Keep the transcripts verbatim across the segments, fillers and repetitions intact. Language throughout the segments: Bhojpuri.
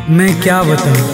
मैं क्या बताऊं,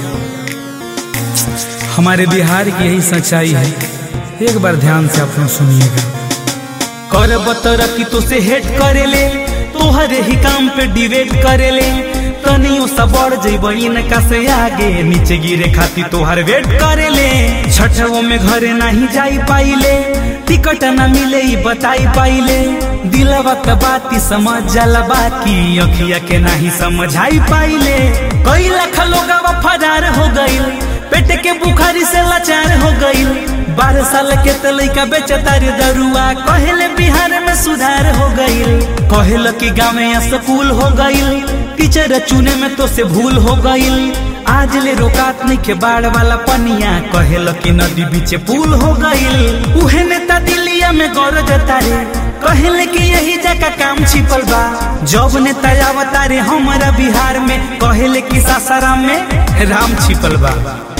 हमारे बिहार की यही सच्चाई है। एक बार ध्यान से अपना सुनिएगा। कर बतर की तो से हेट करे ले, तोहरे ही काम पे डिबेट करे ले। तनियो सा बढ़ जइब इनका से आगे, नीचे गिरे खाती तोहर वेट करे ले। छठवो में घरे नहीं जाई पाइले, टिकट न मिले ही बताई पाइले। दिलवा का बाती समझ जाला बाकी अखिया के नहीं समझाई पाइले। कई लाख लोगवा फरार हो गइल, पेट के बुखारी से लाचार हो गइल। बारह साल के तलैका बेचतारे दरुआ, कहले बिहार में सुधार हो गइल। कहल कि गाँव में स्कूल हो गइल, टीचर चुने में तो से भूल हो गइल। आज ले रोकात नहीं के बाढ़ वाला पनिया, कहल कि नदी बीच पुल हो गइल। उहे नेता दिल्लिया में गौरव जतारे, कहले कि यही जगह काम छिपल बा। जब नेता आवतारे हमारा बिहार में, कहले कि सासाराम में राम छिपल बा।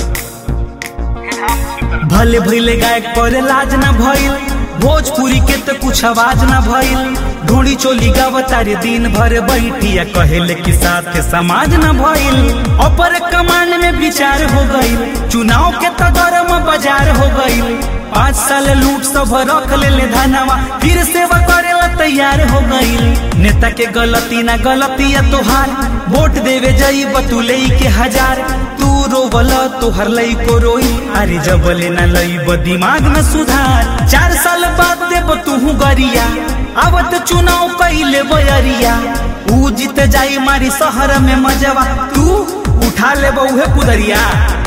भले भैले गायक पर लाज न भइल, भोजपुरी के तो कुछ आवाज न भइल। ढोड़ी चोली गावतारे दिन भर बैठिया, कहले कि साथ समाज न भइल। अपर कमान में विचार हो गइल, चुनाव के तो गरम बाजार हो गइल। पाँच साल लूट सब रख ले ले धनवा, फिर सेवा करेला तैयार हो गइल। नेता के गलती ना गलती है तोहार, वोट देवे जाई बतुले के हजार। तू रोवल तोहर लई को रोई, अरे जबले ना लई दिमाग में सुधार। चार साल बाद देव तू गरिया, आवत चुनाव कइले बयरिया। ऊ जीत जाई मारी शहर में मजवा, तू उठा ले बहुए पुदरिया।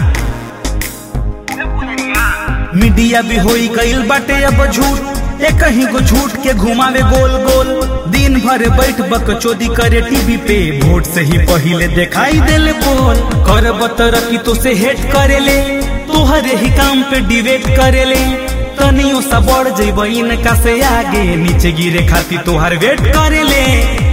मीडिया भी होई गइल बाटे अब झूठ, एक ही को झूठ के घुमावे गोल गोल। दिन भर बैठ बकचोदी करे टीवी पे, वोट से ही पहिले दिखाई देले बोल। कर बतर की तो से हेट करे ले, तोहरे ही काम पे डिबेट करे ले। तनियो सा बढ़ जइब इनका से आगे, नीचे गिरे खाती तोहर वेट करे ले।